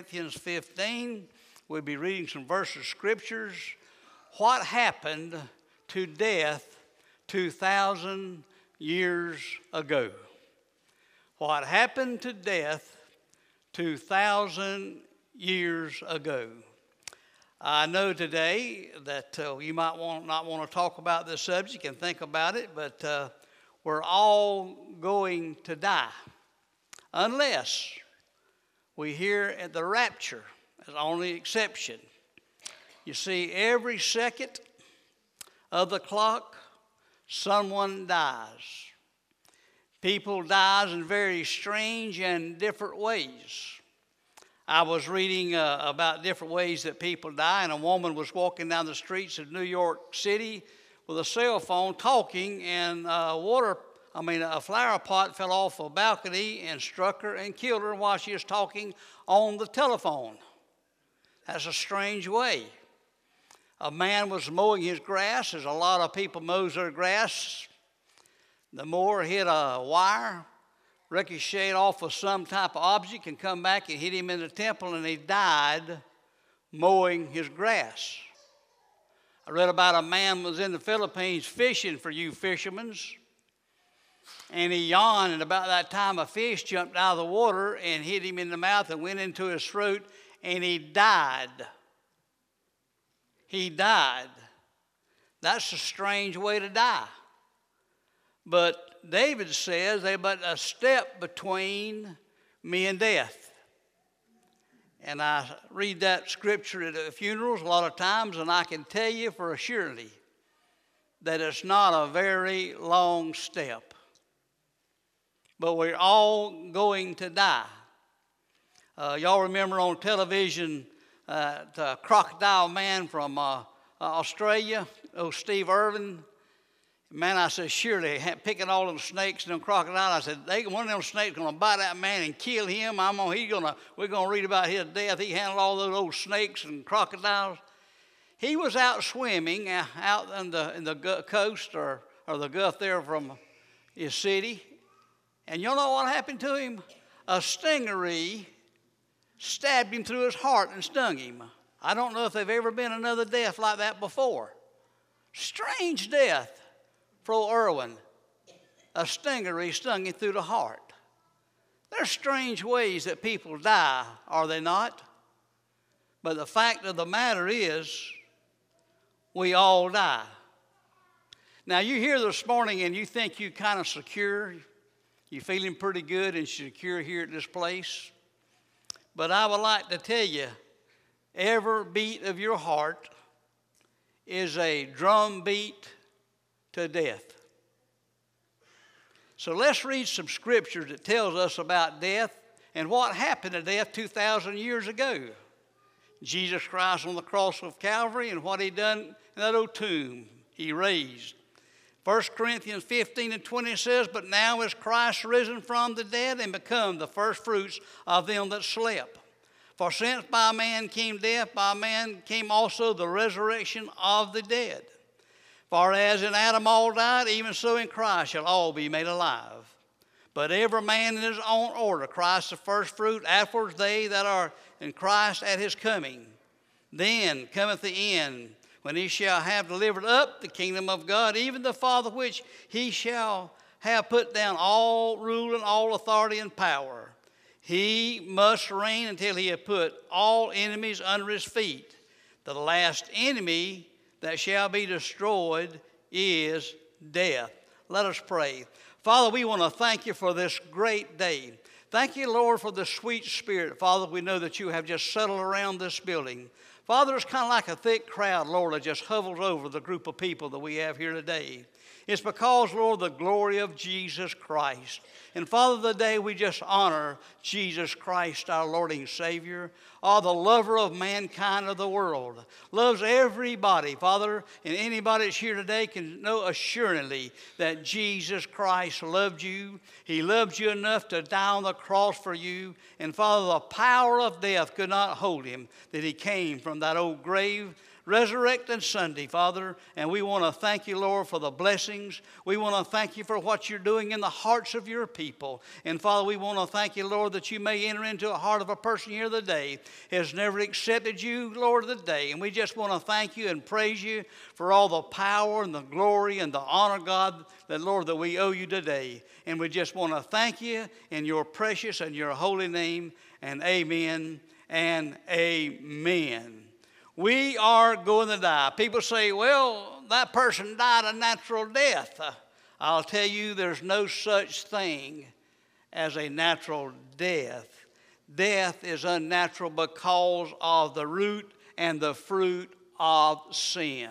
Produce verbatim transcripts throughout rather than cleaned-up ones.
Corinthians fifteen. We'll be reading some verses of scriptures. What happened to death two thousand years ago? What happened to death two thousand years ago? I know today that uh, you might want, not want to talk about this subject and think about it, but uh, we're all going to die unless we hear at the rapture as the only exception. You see, every second of the clock, someone dies. People dies in very strange and different ways. I was reading uh, about different ways that people die, and a woman was walking down the streets of New York City with a cell phone talking, and a water, I mean, a flower pot fell off a balcony and struck her and killed her while she was talking on the telephone. That's a strange way. A man was mowing his grass, as a lot of people mow their grass. The mower hit a wire, ricocheted off of some type of object and come back and hit him in the temple, and he died mowing his grass. I read about a man who was in the Philippines fishing, for you fishermen, and he yawned, and about that time a fish jumped out of the water and hit him in the mouth and went into his throat, and he died. He died. That's a strange way to die. But David says there's but a step between me and death. And I read that scripture at funerals a lot of times, and I can tell you for a surety that it's not a very long step. But we're all going to die. Uh, y'all remember on television uh, the Crocodile Man from uh, Australia, oh Steve Irwin? Man, I said, surely, picking all them snakes and them crocodiles, I said, they, one of them snakes going to bite that man and kill him. I'm gonna, he's gonna, we're going to read about his death. He handled all those old snakes and crocodiles. He was out swimming out in the, in the coast or, or the Gulf there from his city. And you know what happened to him? A stingery stabbed him through his heart and stung him. I don't know if there's ever been another death like that before. Strange death. Fro Irwin, a stingery stung him through the heart. There's strange ways that people die, are they not? But the fact of the matter is, we all die. Now, you here this morning and you think you're kind of secure. You're feeling pretty good and secure here at this place. But I would like to tell you, every beat of your heart is a drum beat to death. So let's read some scriptures that tells us about death and what happened to death two thousand years ago. Jesus Christ on the cross of Calvary and what he done in that old tomb he raised. First Corinthians fifteen and twenty says, but now is Christ risen from the dead and become the first fruits of them that slept. For since by man came death, by man came also the resurrection of the dead. For as in Adam all died, even so in Christ shall all be made alive. But every man in his own order, Christ the first fruit, afterwards they that are in Christ at his coming. Then cometh the end, when he shall have delivered up the kingdom of God, even the Father which he shall have put down all rule and all authority and power. He must reign until he have put all enemies under his feet. The last enemy that shall be destroyed is death. Let us pray. Father, we want to thank you for this great day. Thank you, Lord, for the sweet spirit. Father, we know that you have just settled around this building. Father, it's kind of like a thick crowd, Lord, that just hovers over the group of people that we have here today. It's because, Lord, the glory of Jesus Christ. And Father, today we just honor Jesus Christ, our Lord and Savior, oh, the lover of mankind of the world. Loves everybody, Father, and anybody that's here today can know assuredly that Jesus Christ loved you. He loved you enough to die on the cross for you. And Father, the power of death could not hold him, that he came from that old grave, Resurrecting Sunday, Father, and we want to thank you, Lord, for the blessings. We want to thank you for what you're doing in the hearts of your people. And Father, we want to thank you, Lord, that you may enter into the heart of a person here today who has never accepted you, Lord, today. And we just want to thank you and praise you for all the power and the glory and the honor, God, that, Lord, that we owe you today. And we just want to thank you in your precious and your holy name, and amen and amen. We are going to die. People say, well, that person died a natural death. Uh, I'll tell you, there's no such thing as a natural death. Death is unnatural because of the root and the fruit of sin.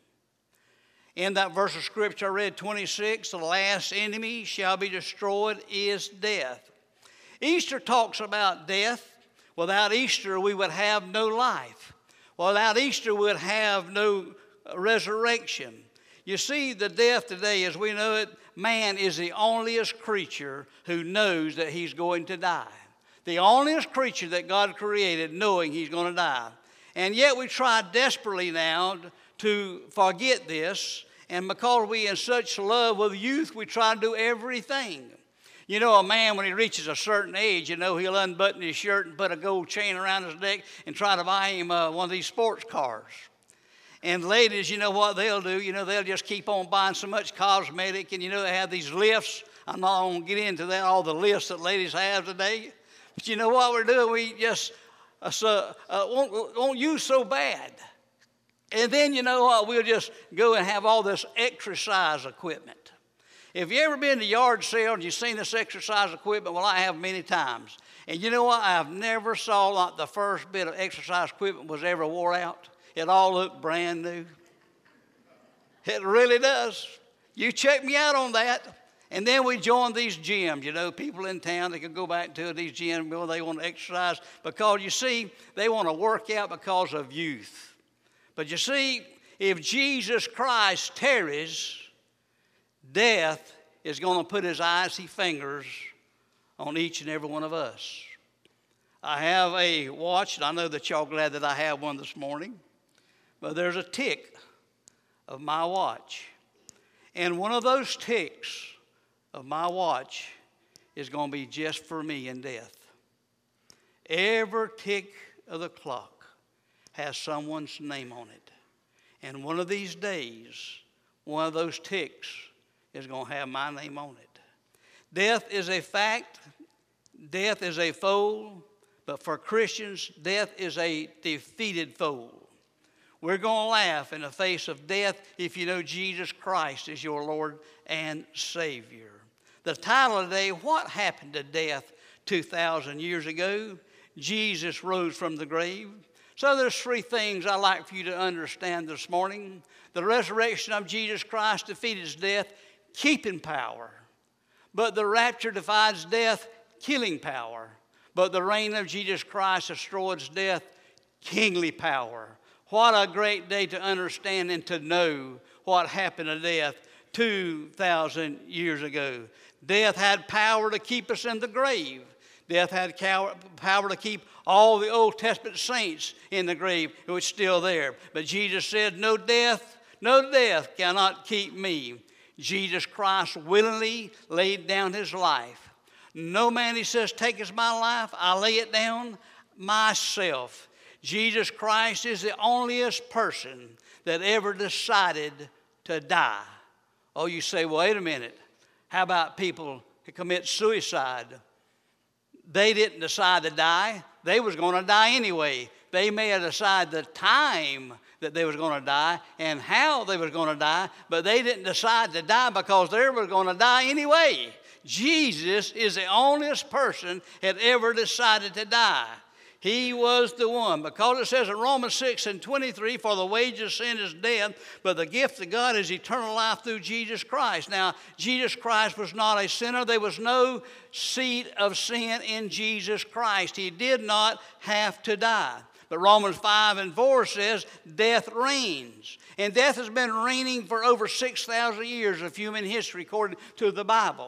In that verse of Scripture I read, twenty-six, the last enemy shall be destroyed is death. Easter talks about death. Without Easter, we would have no life. Without Easter, we would have no resurrection. You see, the death today, as we know it, man is the onlyest creature who knows that he's going to die. The onlyest creature that God created knowing he's going to die. And yet we try desperately now to forget this. And because we in such love with youth, we try to do everything. You know, a man, when he reaches a certain age, you know, he'll unbutton his shirt and put a gold chain around his neck and try to buy him uh, one of these sports cars. And ladies, you know what they'll do? You know, they'll just keep on buying so much cosmetic. And, you know, they have these lifts. I'm not going to get into that, all the lifts that ladies have today. But you know what we're doing? We just uh, so, uh, won't, won't use so bad. And then, you know what? We'll just go and have all this exercise equipment. If you ever been to yard sale and you've seen this exercise equipment, well, I have many times. And you know what? I've never saw like the first bit of exercise equipment was ever wore out. It all looked brand new. It really does. You check me out on that. And then we join these gyms. You know, people in town, they can go back to these gyms where they want to exercise because, you see, they want to work out because of youth. But you see, if Jesus Christ tarries, death is going to put his icy fingers on each and every one of us. I have a watch, and I know that y'all glad that I have one this morning, but there's a tick of my watch. And one of those ticks of my watch is going to be just for me in death. Every tick of the clock has someone's name on it. And one of these days, one of those ticks is going to have my name on it. Death is a fact. Death is a foe. But for Christians, death is a defeated foe. We're going to laugh in the face of death if you know Jesus Christ is your Lord and Savior. The title today, What Happened to Death two thousand years ago? Jesus rose from the grave. So there's three things I'd like for you to understand this morning. The resurrection of Jesus Christ defeated death, keeping power. But the rapture divides death, killing power. But the reign of Jesus Christ destroys death, kingly power. What a great day to understand and to know what happened to death two thousand years ago. Death had power to keep us in the grave. Death had power to keep all the Old Testament saints in the grave. It was still there. But Jesus said, no death, no death cannot keep me. Jesus Christ willingly laid down his life. No man, he says, taketh my life. I lay it down myself. Jesus Christ is the onlyest person that ever decided to die. Oh, you say, wait a minute. How about people who commit suicide? They didn't decide to die. They was going to die anyway. They may have decided the time that they was going to die and how they was going to die, but they didn't decide to die because they were going to die anyway. Jesus is the onlyest person that ever decided to die. He was the one. Because it says in Romans six and twenty-three, for the wages of sin is death, but the gift of God is eternal life through Jesus Christ. Now, Jesus Christ was not a sinner. There was no seed of sin in Jesus Christ. He did not have to die. But Romans five and four says death reigns. And death has been reigning for over six thousand years of human history according to the Bible.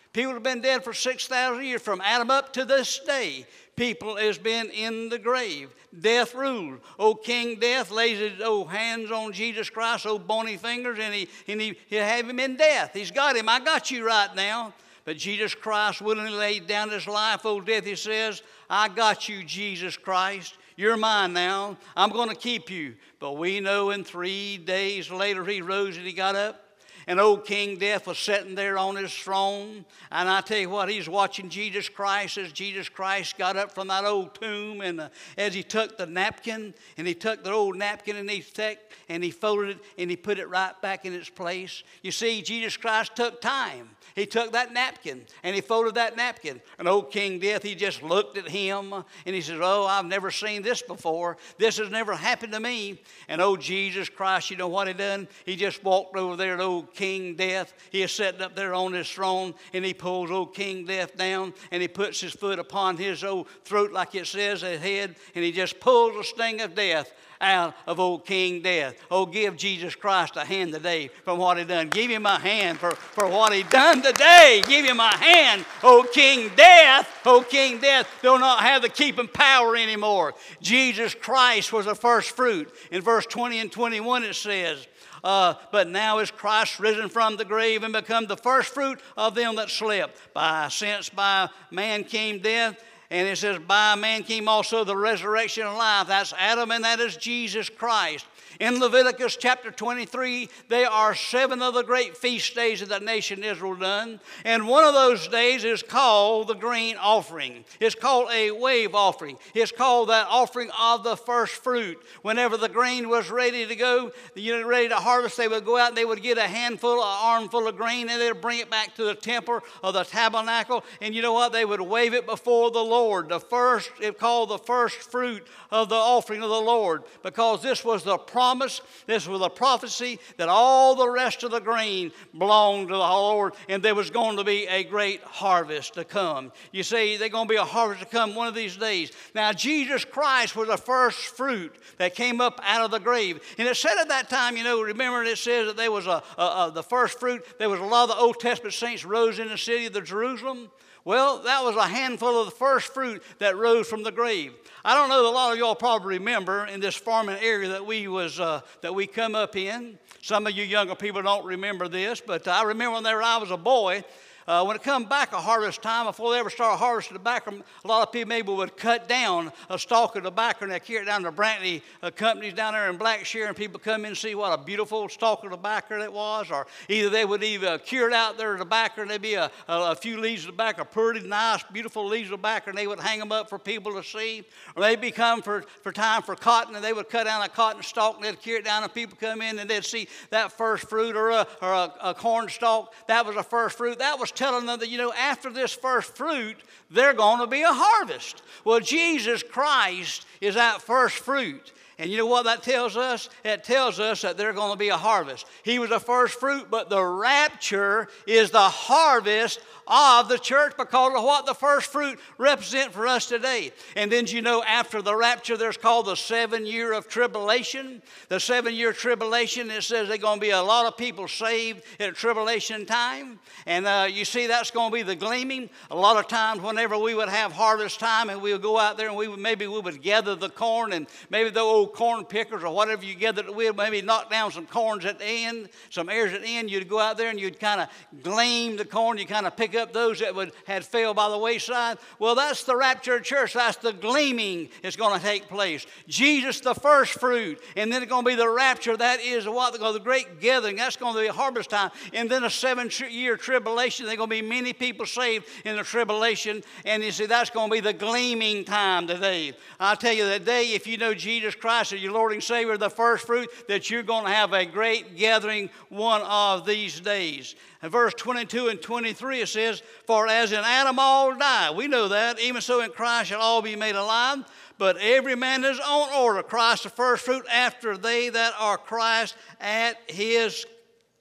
People have been dead for six thousand years. From Adam up to this day, people has been in the grave. Death ruled. Old King Death lays his old hands on Jesus Christ, old bony fingers, and he and he he'll have him in death. He's got him. I got you right now. But Jesus Christ willingly laid down his life. Old death, he says, I got you, Jesus Christ. You're mine now. I'm going to keep you. But we know in three days later he rose and he got up. And old King Death was sitting there on his throne. And I tell you what, he's watching Jesus Christ as Jesus Christ got up from that old tomb. And uh, as he took the napkin, and he took the old napkin and he took, and he folded it and he put it right back in its place. You see, Jesus Christ took time. He took that napkin and he folded that napkin. And old King Death, he just looked at him and he says, oh, I've never seen this before. This has never happened to me. And old Jesus Christ, you know what he done? He just walked over there to old King Death. He is sitting up there on his throne, and he pulls old King Death down, and he puts his foot upon his old throat, like it says, his head, and he just pulls the sting of death out of old King Death. Oh, give Jesus Christ a hand today from what he done. Give him a hand for, for what he done today. Give him a hand. Oh, King Death, oh, King Death do not have the keeping power anymore. Jesus Christ was the first fruit. In verse twenty and twenty-one it says, Uh, but now is Christ risen from the grave and become the first fruit of them that slept. By since by man came death, and it says, by man came also the resurrection of life. That's Adam, and that is Jesus Christ. In Leviticus chapter twenty-three, there are seven of the great feast days that the nation Israel done. And one of those days is called the grain offering. It's called a wave offering. It's called that offering of the first fruit. Whenever the grain was ready to go, you know, ready to harvest, they would go out and they would get a handful, an armful of grain, and they would bring it back to the temple or the tabernacle. And you know what? They would wave it before the Lord. The first, it's called the first fruit of the offering of the Lord, because this was the promise. This was a prophecy that all the rest of the grain belonged to the Lord, and there was going to be a great harvest to come. You see, there's going to be a harvest to come one of these days. Now, Jesus Christ was the first fruit that came up out of the grave. And it said at that time, you know, remember it says that there was a, a, a the first fruit, there was a lot of the Old Testament saints rose in the city of the Jerusalem. Well, that was a handful of the first fruit that rose from the grave. I don't know that a lot of y'all probably remember in this farming area that we was uh, that we come up in. Some of you younger people don't remember this, but I remember when there I was a boy. Uh, when it come back a harvest time, before they ever start harvesting tobacco, a lot of people maybe would cut down a stalk of tobacco and they carry it down to Brantley uh, companies down there in Blackshear, and people come in and see what a beautiful stalk of tobacco that was. Or either they would either cure out their tobacco and there'd be a, a, a few leaves of tobacco, pretty nice, beautiful leaves of tobacco, and they would hang them up for people to see. Or they'd be come for, for time for cotton, and they would cut down a cotton stalk and they'd cure it down, and people come in and they'd see that first fruit, or a, or a, a corn stalk. That was a first fruit. That was telling them that, you know, after this first fruit, there's going to be a harvest. Well, Jesus Christ is that first fruit. And you know what that tells us? It tells us that there's going to be a harvest. He was the first fruit, but the rapture is the harvest of the church because of what the first fruit represent for us today. And then, you know, after the rapture, there's called the seven year of tribulation. The seven year tribulation, it says there's going to be a lot of people saved at tribulation time. And uh, you see, that's going to be the gleaming. A lot of times whenever we would have harvest time and we would go out there and we would, maybe we would gather the corn, and maybe the old corn pickers or whatever you gathered with, maybe knock down some corns at the end, some ears at the end. You'd go out there and you'd kind of glean the corn. You kind of pick up those that would had fell by the wayside. Well, that's the rapture of church. That's the gleaming that's going to take place. Jesus, the first fruit, and then it's going to be the rapture. That is what the great gathering. That's going to be a harvest time, and then a seven-year tribulation. There's going to be many people saved in the tribulation, and you see that's going to be the gleaming time today. I'll tell you that day, if you know Jesus Christ as your Lord and Savior, the first fruit, that you're going to have a great gathering one of these days. In verse twenty-two and twenty-three it says, for as in Adam all die, we know that, even so in Christ shall all be made alive, but every man his own order, Christ the first fruit, after they that are Christ at his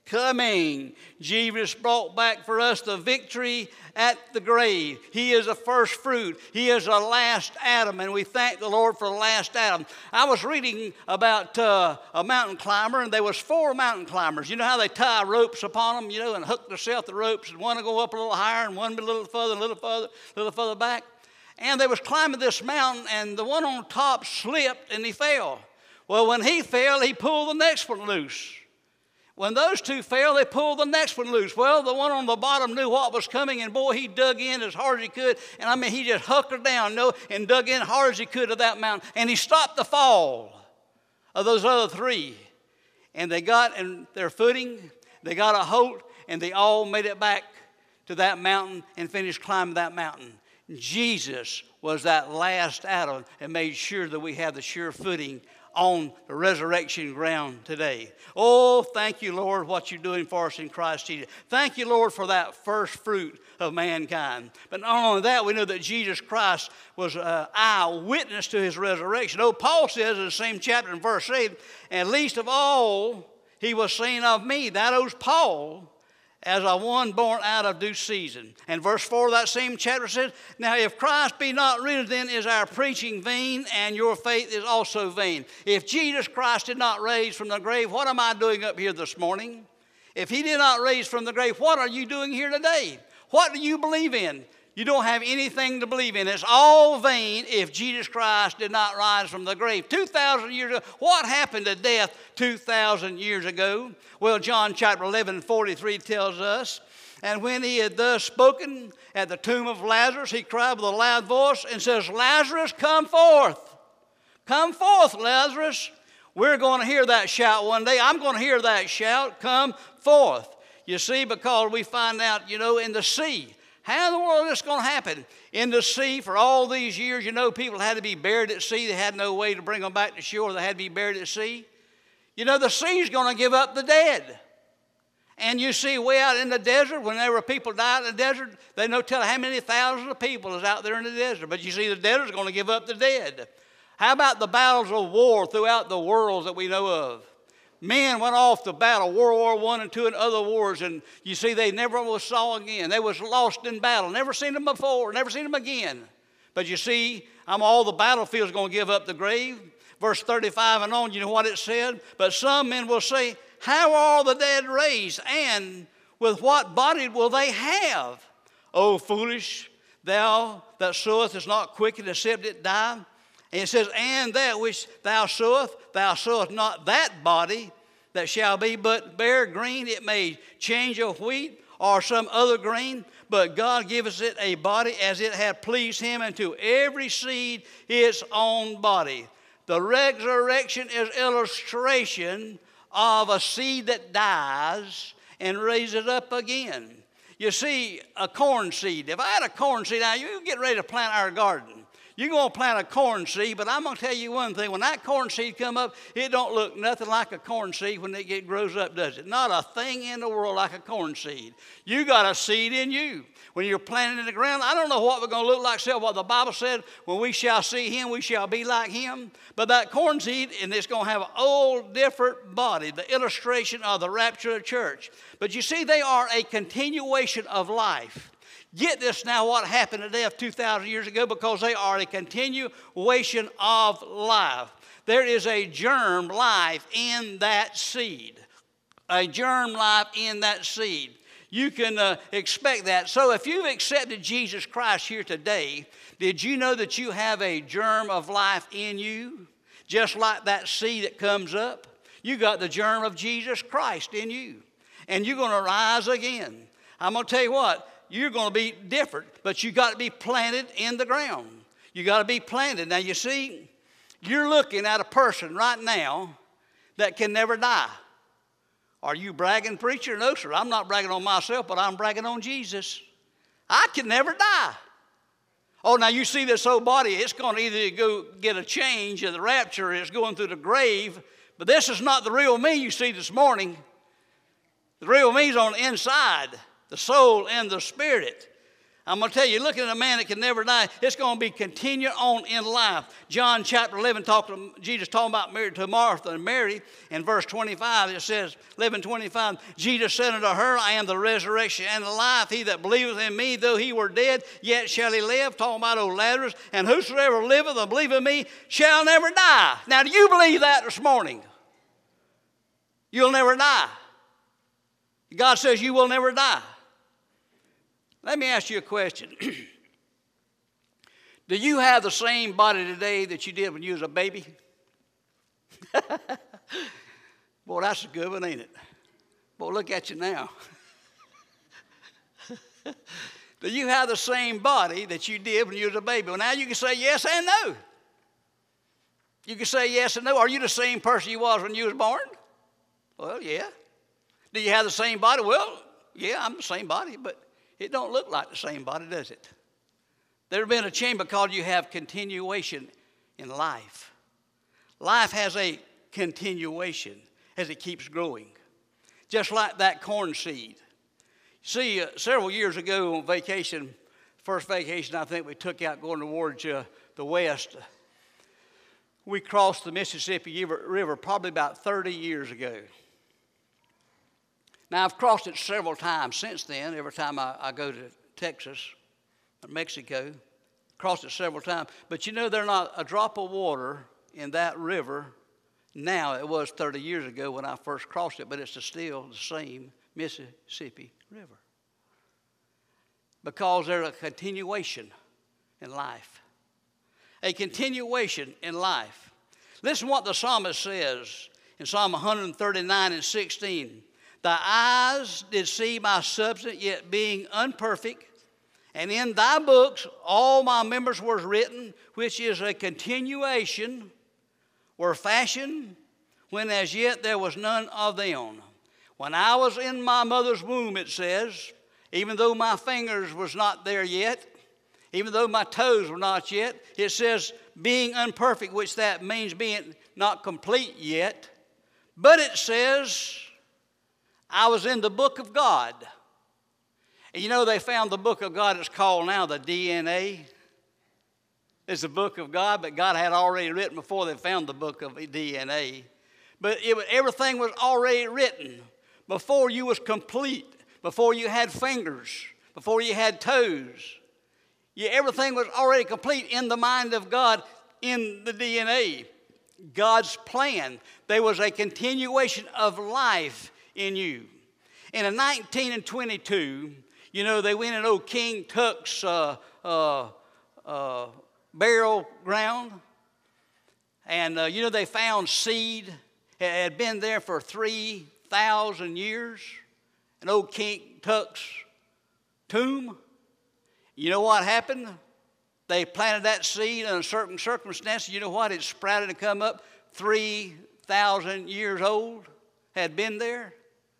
coming. Jesus brought back for us the victory at the grave. He is the first fruit. He is the last Adam, and we thank the Lord for the last Adam. I was reading about uh, a mountain climber, and there was four mountain climbers. You know how they tie ropes upon them, you know, and hook themselves to ropes, and one will go up a little higher, and one a little further, a little further, a little further back. And they was climbing this mountain, and the one on top slipped, and he fell. Well, when he fell, he pulled the next one loose. When those two fell, they pulled the next one loose. Well, the one on the bottom knew what was coming, and boy, he dug in as hard as he could. And I mean, he just hunkered down, you know, and dug in hard as he could to that mountain. And he stopped the fall of those other three. And they got in their footing, they got a hold, and they all made it back to that mountain and finished climbing that mountain. Jesus was that last Adam and made sure that we have the sure footing on the resurrection ground today. Oh, thank you, Lord, what you're doing for us in Christ Jesus. Thank you, Lord, for that first fruit of mankind. But not only that, we know that Jesus Christ was an eyewitness to his resurrection. Oh, Paul says in the same chapter in verse eight, and least of all, he was saying of me, that owes Paul, as a one born out of due season. And verse four of that same chapter says, now if Christ be not risen, then is our preaching vain, and your faith is also vain. If Jesus Christ did not raise from the grave, what am I doing up here this morning? If he did not raise from the grave, what are you doing here today? What do you believe in? You don't have anything to believe in. It's all vain if Jesus Christ did not rise from the grave. two thousand years ago, what happened to death two thousand years ago? Well, John chapter eleven, forty-three tells us, and when he had thus spoken at the tomb of Lazarus, he cried with a loud voice and says, Lazarus, come forth. Come forth, Lazarus. We're going to hear that shout one day. I'm going to hear that shout, come forth. You see, because we find out, you know, in the sea. How in the world is this going to happen? In the sea, for all these years, you know, people had to be buried at sea. They had no way to bring them back to shore. They had to be buried at sea. You know, the sea's going to give up the dead. And you see, way out in the desert, whenever people die in the desert, they don't tell how many thousands of people is out there in the desert. But you see, the desert's going to give up the dead. How about the battles of war throughout the world that we know of? Men went off to battle, World War One and Two and other wars, and you see they never was saw again. They was lost in battle. Never seen them before, never seen them again. But you see, I'm all the battlefield's going to give up the grave. Verse thirty-five and on, you know what it said? But some men will say, how are all the dead raised? And with what body will they have? O foolish, thou that sowest is not quickened except it die. And it says, and that which thou sowest, thou sowest not that body that shall be, but bare green. It may change of wheat or some other grain, but God giveth it a body as it hath pleased him, and to every seed its own body. The resurrection is illustration of a seed that dies and raises up again. You see, a corn seed. If I had a corn seed, now you get ready to plant our garden. You're going to plant a corn seed, but I'm going to tell you one thing. When that corn seed come up, it don't look nothing like a corn seed when it get, grows up, does it? Not a thing in the world like a corn seed. You got a seed in you. When you're planted in the ground, I don't know what we're going to look like. So what the Bible said, when we shall see him, we shall be like him. But that corn seed, and it's going to have an old, different body, the illustration of the rapture of the church. But you see, they are a continuation of life. Get this now, what happened to death two thousand years ago, because they are a continuation of life. There is a germ life in that seed. A germ life in that seed. You can uh, expect that. So if you've accepted Jesus Christ here today, did you know that you have a germ of life in you? Just like that seed that comes up. You got the germ of Jesus Christ in you. And you're going to rise again. I'm going to tell you what. You're going to be different, but you got to be planted in the ground. You got to be planted. Now, you see, you're looking at a person right now that can never die. Are you bragging, preacher? No, sir. I'm not bragging on myself, but I'm bragging on Jesus. I can never die. Oh, now you see this old body, it's going to either go get a change in the rapture, it's going through the grave, but this is not the real me you see this morning. The real me's on the inside. The soul and the spirit. I'm going to tell you, looking at a man that can never die, it's going to be continue on in life. John chapter eleven, talked to, Jesus talking about Mary, to Martha and Mary. In verse twenty-five, it says, eleven twenty-five, Jesus said unto her, I am the resurrection and the life. He that believeth in me, though he were dead, yet shall he live. Talking about old Lazarus. And whosoever liveth and believeth in me shall never die. Now, do you believe that this morning? You'll never die. God says you will never die. Let me ask you a question. Do you have the same body today that you did when you was a baby? Boy, that's a good one, ain't it? Boy, look at you now. Do you have the same body that you did when you was a baby? Well, now you can say yes and no. You can say yes and no. Are you the same person you was when you was born? Well, yeah. Do you have the same body? Well, yeah, I'm the same body, but it don't look like the same body, does it? There's been a change because you have continuation in life. Life has a continuation as it keeps growing, just like that corn seed. See, uh, several years ago on vacation, first vacation I think we took out going towards uh, the west, we crossed the Mississippi River probably about thirty years ago. Now, I've crossed it several times since then, every time I, I go to Texas or Mexico. Crossed it several times. But you know, there's not a drop of water in that river now. It was thirty years ago when I first crossed it, but it's still the same Mississippi River. Because there's a continuation in life. A continuation in life. Listen what the psalmist says in Psalm one thirty-nine and sixteen. Thy eyes did see my substance, yet being unperfect. And in thy books all my members were written, which is a continuation, were fashioned, when as yet there was none of them. When I was in my mother's womb, it says, even though my fingers was not there yet, even though my toes were not yet, it says being unperfect, which that means being not complete yet. But it says, I was in the book of God. And you know, they found the book of God, it's called now the D N A. It's the book of God, but God had already written before they found the book of D N A. But it, everything was already written before you was complete, before you had fingers, before you had toes. You, everything was already complete in the mind of God in the D N A. God's plan. There was a continuation of life in you. And in nineteen twenty-two, you know, they went in old King Tut's uh, uh, uh, burial ground. And, uh, you know, they found seed. It had been there for three thousand years. An old King Tut's tomb. You know what happened? They planted that seed in a certain circumstance. You know what? It sprouted and come up three thousand years old. Had been there.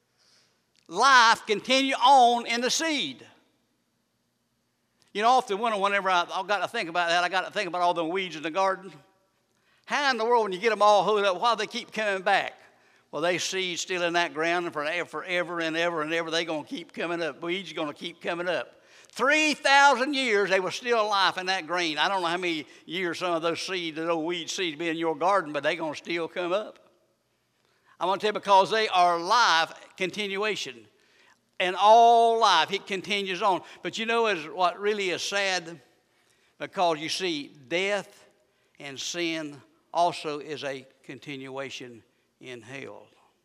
Life continue on in the seed. You know, often whenever I, I got to think about that, I got to think about all the weeds in the garden. How in the world, when you get them all hoed up, why do they keep coming back? Well, they seed still in that ground, and forever, forever and ever and ever, they're going to keep coming up. Weeds are going to keep coming up. three thousand years, they were still alive in that grain. I don't know how many years some of those seeds, those old weed seeds, be in your garden, but they're going to still come up. I want to tell you, because they are life continuation. And all life, it continues on. But you know is what really is sad? Because you see, death and sin also is a continuation in hell.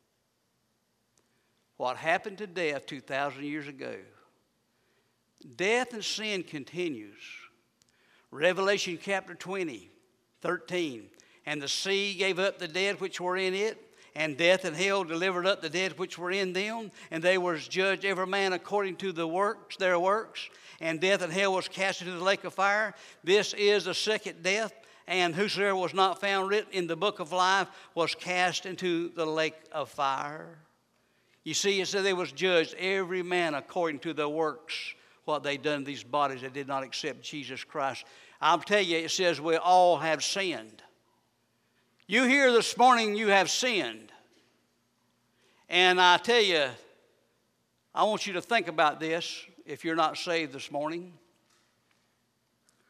What happened to death two thousand years ago, death and sin continues. Revelation chapter twenty, thirteen. And the sea gave up the dead which were in it, and death and hell delivered up the dead which were in them, and they was judged every man according to the works, their works. And death and hell was cast into the lake of fire. This is the second death. And whosoever was not found written in the book of life was cast into the lake of fire. You see, it said they was judged every man according to their works, what they done to these bodies that did not accept Jesus Christ. I'll tell you, it says we all have sinned. You here this morning, you have sinned. And I tell you, I want you to think about this if you're not saved this morning.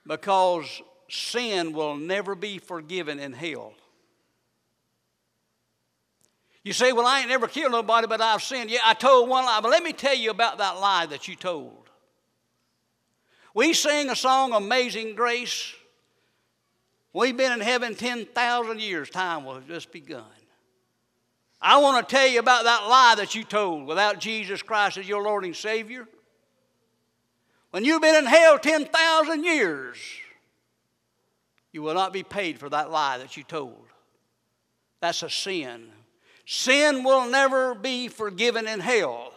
because sin will never be forgiven in hell. You say, well, I ain't never killed nobody, but I've sinned. Yeah, I told one lie, but let me tell you about that lie that you told. We sing a song, Amazing Grace. We've been in heaven ten thousand years. Time will have just begun. I want to tell you about that lie that you told without Jesus Christ as your Lord and Savior. When you've been in hell ten thousand years, you will not be paid for that lie that you told. That's a sin. Sin will never be forgiven in hell.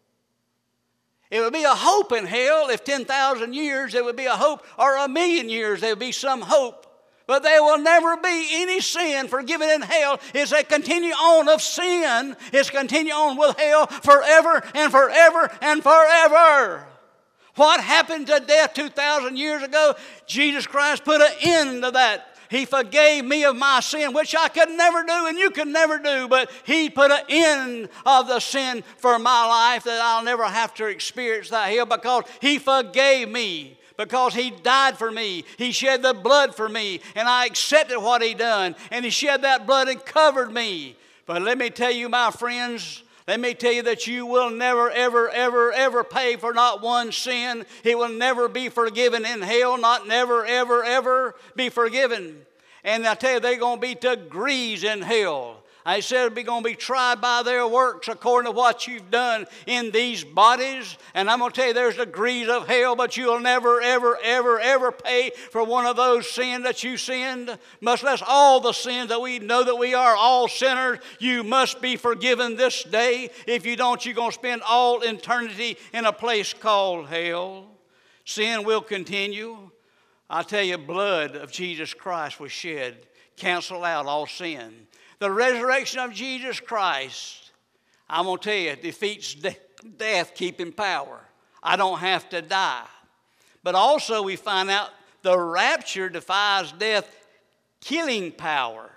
It would be a hope in hell if ten thousand years there would be a hope, or a million years there would be some hope. But there will never be any sin forgiven in hell. It's a continue on of sin. It's continue on with hell forever and forever and forever. What happened to death two thousand years ago? Jesus Christ put an end to that. He forgave me of my sin, which I could never do and you could never do. But He put an end of the sin for my life, that I'll never have to experience that hell, because He forgave me. Because He died for me. He shed the blood for me. And I accepted what He done. And He shed that blood and covered me. But let me tell you, my friends, let me tell you that you will never, ever, ever, ever pay for not one sin. It will never be forgiven in hell. Not never, ever, ever be forgiven. And I tell you, they're going to be degrees in hell. I said they're going to be tried by their works according to what you've done in these bodies. And I'm going to tell you, there's degrees of hell, but you'll never, ever, ever, ever pay for one of those sins that you sinned. Much less all the sins that we know that we are all sinners. You must be forgiven this day. If you don't, you're going to spend all eternity in a place called hell. Sin will continue. I tell you, blood of Jesus Christ was shed. Cancel out all sin. The resurrection of Jesus Christ, I'm going to tell you, defeats de- death keeping power. I don't have to die. But also we find out the rapture defies death killing power.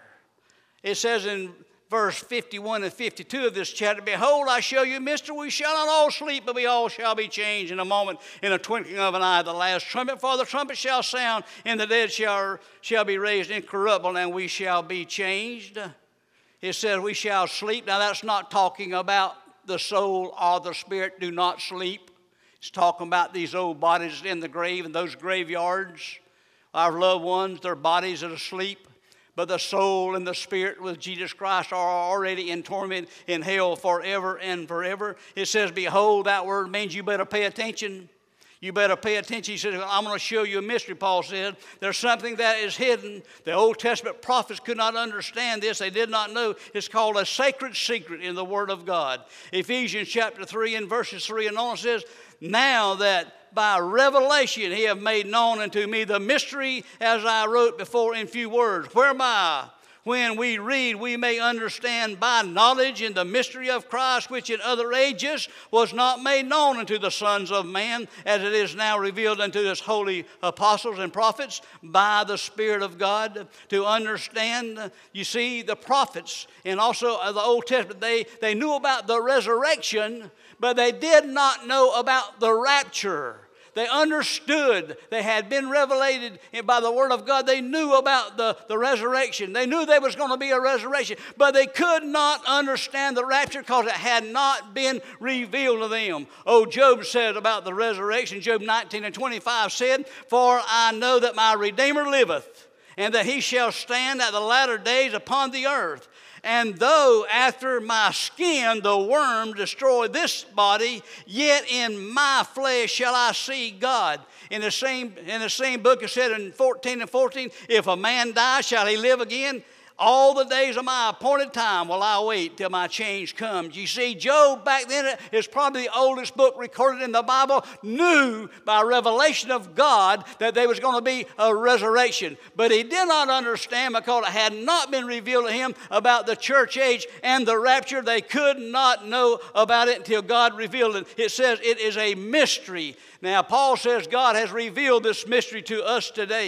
It says in verse fifty-one and fifty-two of this chapter, behold, I show you a mystery. We shall not all sleep, but we all shall be changed in a moment, in a twinkling of an eye, the last trumpet. For the trumpet shall sound, and the dead shall, shall be raised incorruptible, and we shall be changed. It says we shall sleep. Now that's not talking about the soul or the spirit do not sleep. It's talking about these old bodies in the grave and those graveyards. Our loved ones, their bodies are asleep. But the soul and the spirit with Jesus Christ are already in torment in hell forever and forever. It says, behold, that word means you better pay attention. You better pay attention. He says, well, I'm going to show you a mystery, Paul said. There's something that is hidden. The Old Testament prophets could not understand this. They did not know. It's called a sacred secret in the Word of God. Ephesians chapter three and verses three and on says, now that by revelation He have made known unto me the mystery, as I wrote before in few words, whereby when we read, we may understand by knowledge in the mystery of Christ, which in other ages was not made known unto the sons of man, as it is now revealed unto His holy apostles and prophets by the Spirit of God. To understand, you see, the prophets and also the Old Testament, they, they knew about the resurrection, but they did not know about the rapture. They understood. They had been revelated by the Word of God. They knew about the, the resurrection. They knew there was going to be a resurrection. But they could not understand the rapture because it had not been revealed to them. Oh, Job said about the resurrection, Job nineteen and twenty-five said, for I know that my Redeemer liveth, and that He shall stand at the latter days upon the earth. And though after my skin the worm destroy this body, yet in my flesh shall I see God. In the same, in the same book it said in fourteen and fourteen, if a man die, shall he live again? All the days of my appointed time will I wait till my change comes. You see, Job back then is probably the oldest book recorded in the Bible, knew by revelation of God that there was going to be a resurrection. But he did not understand because it had not been revealed to him about the church age and the rapture. They could not know about it until God revealed it. It says it is a mystery. Now, Paul says God has revealed this mystery to us today.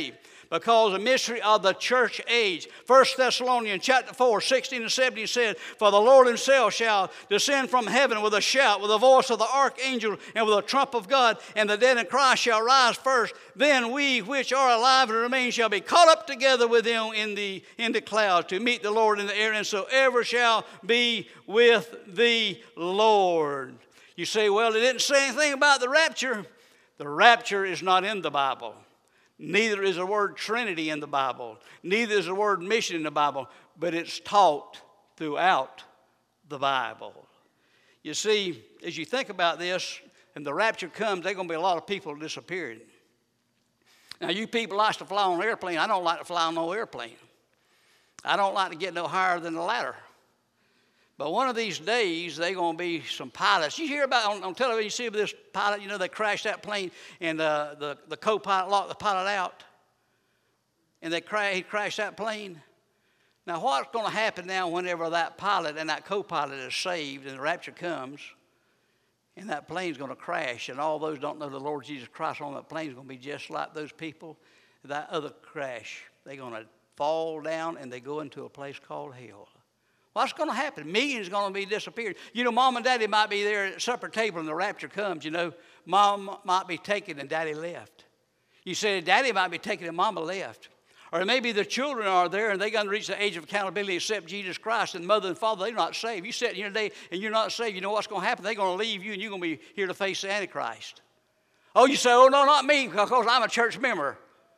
because the mystery of the church age. First Thessalonians chapter four, sixteen and seventeen said, For the Lord himself shall descend from heaven with a shout, with the voice of the archangel, and with a trump of God, and the dead in Christ shall rise first. Then we which are alive and remain shall be caught up together with them in the, in the clouds to meet the Lord in the air, and so ever shall be with the Lord. You say, well, it didn't say anything about the rapture. The rapture is not in the Bible. Neither is the word Trinity in the Bible. Neither is the word mission in the Bible. But it's taught throughout the Bible. You see, as you think about this, and the rapture comes, there are going to be a lot of people disappearing. Now, you people like to fly on an airplane. I don't like to fly on no airplane. I don't like to get no higher than the ladder. But one of these days, they're going to be some pilots. You hear about on, on television, you see this pilot, you know, they crashed that plane, and uh, the, the co-pilot locked the pilot out, and they cra- he crashed that plane. Now, what's going to happen now whenever that pilot and that co-pilot is saved and the rapture comes, and that plane's going to crash, and all those don't know the Lord Jesus Christ on that plane is going to be just like those people, that other crash. They're going to fall down, and they go into a place called hell. What's going to happen? Millions are going to be disappeared. You know, mom and daddy might be there at the supper table and the rapture comes, you know. Mom might be taken and daddy left. You say daddy might be taken and mama left. Or maybe the children are there and they're going to reach the age of accountability, accept Jesus Christ, and mother and father, they're not saved. You sit here today and you're not saved. You know what's going to happen? They're going to leave you and you're going to be here to face the Antichrist. Oh, you say, oh, no, not me, because I'm a church member.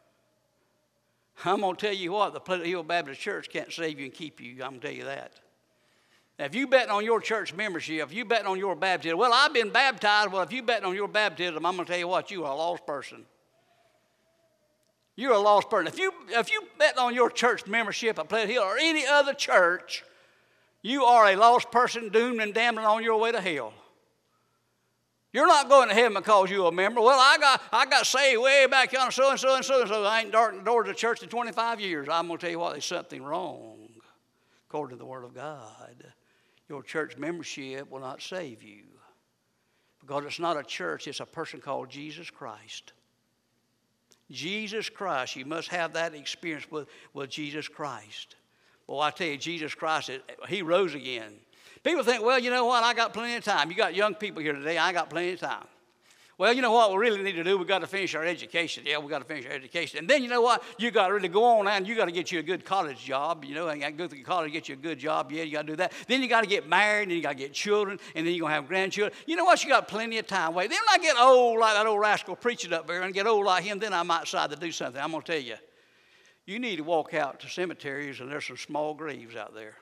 I'm going to tell you what, the Pleasant Hill Baptist Church can't save you and keep you. I'm going to tell you that. Now, if you betting on your church membership, if you betting on your baptism, well, I've been baptized. Well, if you betting on your baptism, I'm going to tell you what, you are a lost person. You're a lost person. If you, if you bet on your church membership at Pleasant Hill or any other church, you are a lost person doomed and damned on your way to hell. You're not going to heaven because you're a member. Well, I got I got saved way back yonder, so and so and so and so. I ain't darkened the doors of the church in twenty-five years. I'm going to tell you what, there's something wrong according to the Word of God. Your church membership will not save you because it's not a church. It's a person called Jesus Christ. Jesus Christ. You must have that experience with, with Jesus Christ. Well, I tell you, Jesus Christ, he rose again. People think, well, you know what, I got plenty of time. You got young people here today, I got plenty of time. Well, you know what we really need to do? We've got to finish our education. Yeah, we've got to finish our education. And then you know what? You got to really go on and you got to get you a good college job. You know, and you got to go through college to get you a good job. Yeah, you got to do that. Then you got to get married and you got to get children and then you're going to have grandchildren. You know what? You got plenty of time. Wait, then when I get old like that old rascal preaching up there and get old like him, then I might decide to do something. I'm going to tell you, you need to walk out to cemeteries and there's some small graves out there.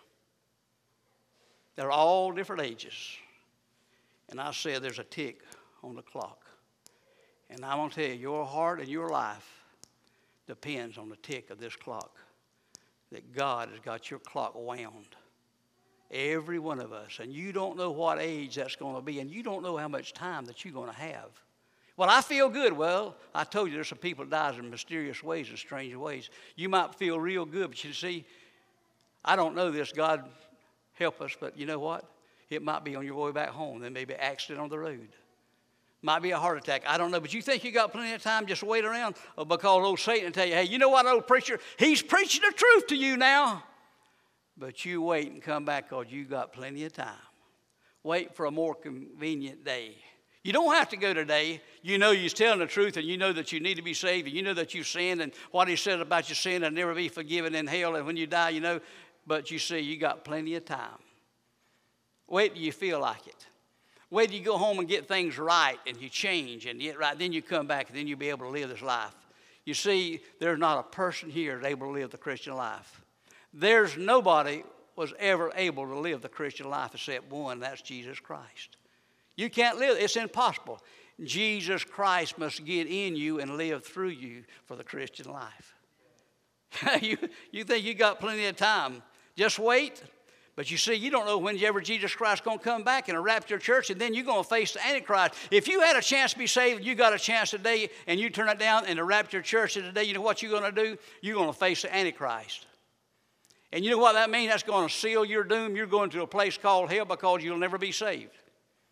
They're all different ages. And I said there's a tick on the clock. And I'm going to tell you, your heart and your life depends on the tick of this clock. That God has got your clock wound. Every one of us. And you don't know what age that's going to be. And you don't know how much time that you're going to have. Well, I feel good. Well, I told you there's some people that dies in mysterious ways and strange ways. You might feel real good, but you see, I don't know this. God help us, but you know what? It might be on your way back home. There may be an accident on the road. Might be a heart attack. I don't know. But you think you got plenty of time just wait around? Or because old Satan will tell you, hey, you know what, old preacher? He's preaching the truth to you now. But you wait and come back because you got plenty of time. Wait for a more convenient day. You don't have to go today. You know you're telling the truth and you know that you need to be saved and you know that you sinned and what he said about your sin and never be forgiven in hell and when you die, you know. But you see, you got plenty of time. Wait till you feel like it. Wait till you go home and get things right and you change and get right. Then you come back and then you'll be able to live this life. You see, there's not a person here that's able to live the Christian life. There's nobody was ever able to live the Christian life except one, and that's Jesus Christ. You can't live. It's impossible. Jesus Christ must get in you and live through you for the Christian life. you, you think you got plenty of time. Just wait. But you see, you don't know whenever Jesus Christ is going to come back and rapture your church, and then you're going to face the Antichrist. If you had a chance to be saved, you got a chance today, and you turn it down and the rapture your church today, you know what you're going to do? You're going to face the Antichrist. And you know what that means? That's going to seal your doom. You're going to a place called hell because you'll never be saved.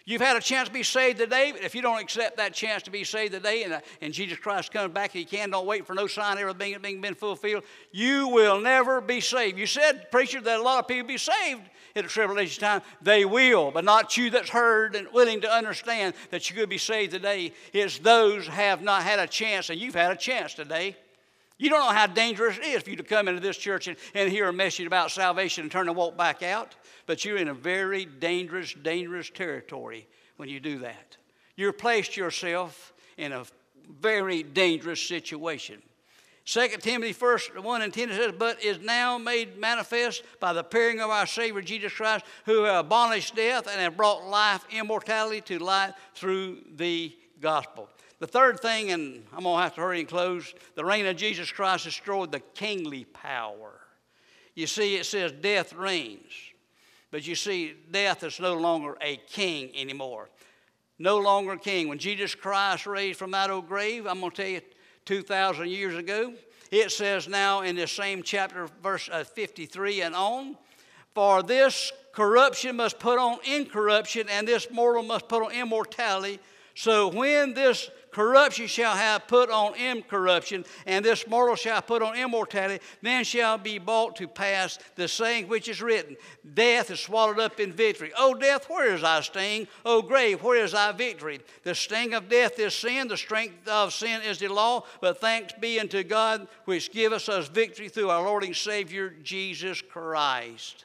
You've had a chance to be saved today, but if you don't accept that chance to be saved today and, uh, and Jesus Christ comes back and He can, don't wait for no sign of everything being been fulfilled, you will never be saved. You said, preacher, that a lot of people be saved at the tribulation time. They will, but not you that's heard and willing to understand that you could be saved today. It's those who have not had a chance, and you've had a chance today. You don't know how dangerous it is for you to come into this church and, and hear a message about salvation and turn and walk back out. But you're in a very dangerous, dangerous territory when you do that. You've placed yourself in a very dangerous situation. Second Timothy one and ten says, but is now made manifest by the appearing of our Savior Jesus Christ, who have abolished death and have brought life, immortality to light through the gospel. The third thing, and I'm going to have to hurry and close, the reign of Jesus Christ destroyed the kingly power. You see, it says death reigns. But you see, death is no longer a king anymore. No longer a king. When Jesus Christ raised from that old grave, I'm going to tell you, two thousand years ago, it says now in this same chapter, verse fifty-three and on, for this corruption must put on incorruption, and this mortal must put on immortality. So when this corruption shall have put on incorruption, and this mortal shall put on immortality, then shall be brought to pass the saying which is written, death is swallowed up in victory. O death, where is thy sting? O grave, where is thy victory? The sting of death is sin, the strength of sin is the law, but thanks be unto God which giveth us victory through our Lord and Savior Jesus Christ.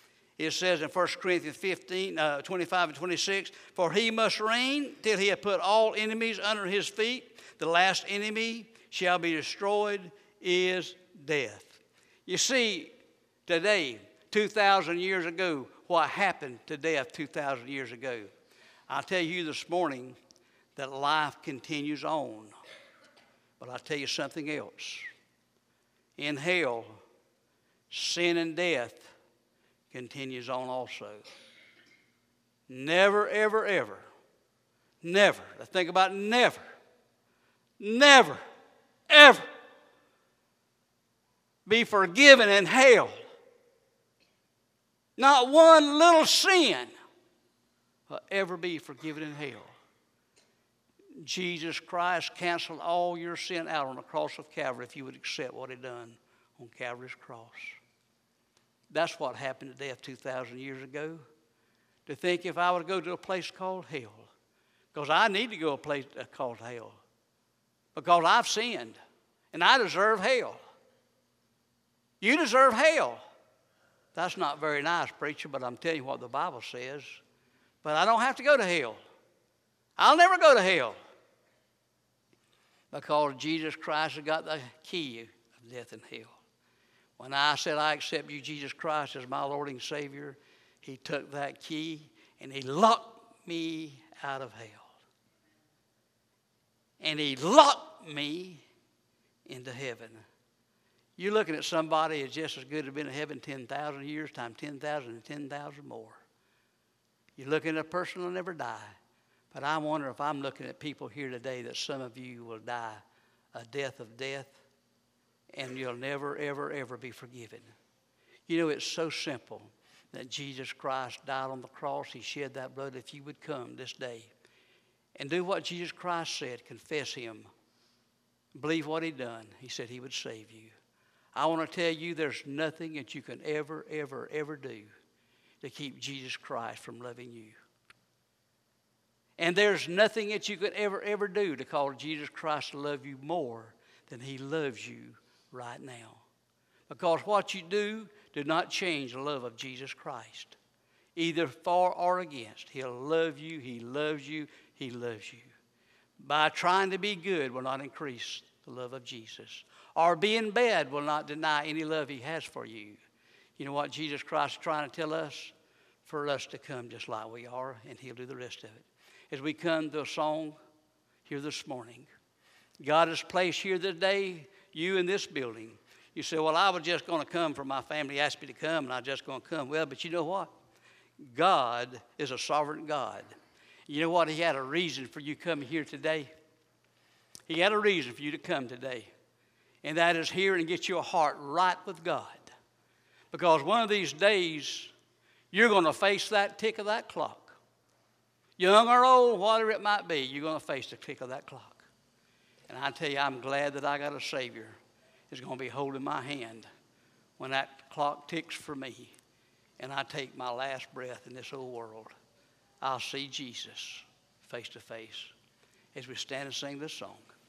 It says in First Corinthians fifteen, uh, twenty-five and twenty-six, for he must reign till he hath put all enemies under his feet. The last enemy shall be destroyed is death. You see, today, two thousand years ago, what happened to death two thousand years ago? I'll tell you this morning that life continues on. But I'll tell you something else. In hell, sin and death continues on also. Never, ever, ever, never, think about never, never, ever be forgiven in hell. Not one little sin will ever be forgiven in hell. Jesus Christ canceled all your sin out on the cross of Calvary if you would accept what He done on Calvary's cross. That's what happened to death two thousand years ago. To think if I would go to a place called hell, because I need to go to a place called hell, because I've sinned, and I deserve hell. You deserve hell. That's not very nice, preacher, but I'm telling you what the Bible says. But I don't have to go to hell. I'll never go to hell, because Jesus Christ has got the key of death and hell. When I said I accept you, Jesus Christ, as my Lord and Savior, He took that key and He locked me out of hell. And He locked me into heaven. You're looking at somebody that's just as good to have been in heaven ten thousand years, times ten thousand and ten thousand more. You're looking at a person who will never die. But I wonder if I'm looking at people here today that some of you will die a death of death, and you'll never, ever, ever be forgiven. You know, it's so simple that Jesus Christ died on the cross. He shed that blood. If you would come this day and do what Jesus Christ said, confess Him, believe what He done, He said He would save you. I want to tell you there's nothing that you can ever, ever, ever do to keep Jesus Christ from loving you. And there's nothing that you could ever, ever do to cause Jesus Christ to love you more than He loves you right now. Because what you do do not change the love of Jesus Christ. Either for or against. He'll love you, He loves you, He loves you. By trying to be good will not increase the love of Jesus. Or being bad will not deny any love He has for you. You know what Jesus Christ is trying to tell us? For us to come just like we are, and He'll do the rest of it. As we come to a song here this morning, God has placed here today you in this building. You say, well, I was just going to come for my family asked me to come, and I was just going to come. Well, but you know what? God is a sovereign God. You know what? He had a reason for you coming here today. He had a reason for you to come today. And that is here and get your heart right with God. Because one of these days, you're going to face that tick of that clock. young or old, whatever it might be, you're going to face the tick of that clock. And I tell you, I'm glad that I got a Savior who's going to be holding my hand when that clock ticks for me and I take my last breath in this old world. I'll see Jesus face to face as we stand and sing this song.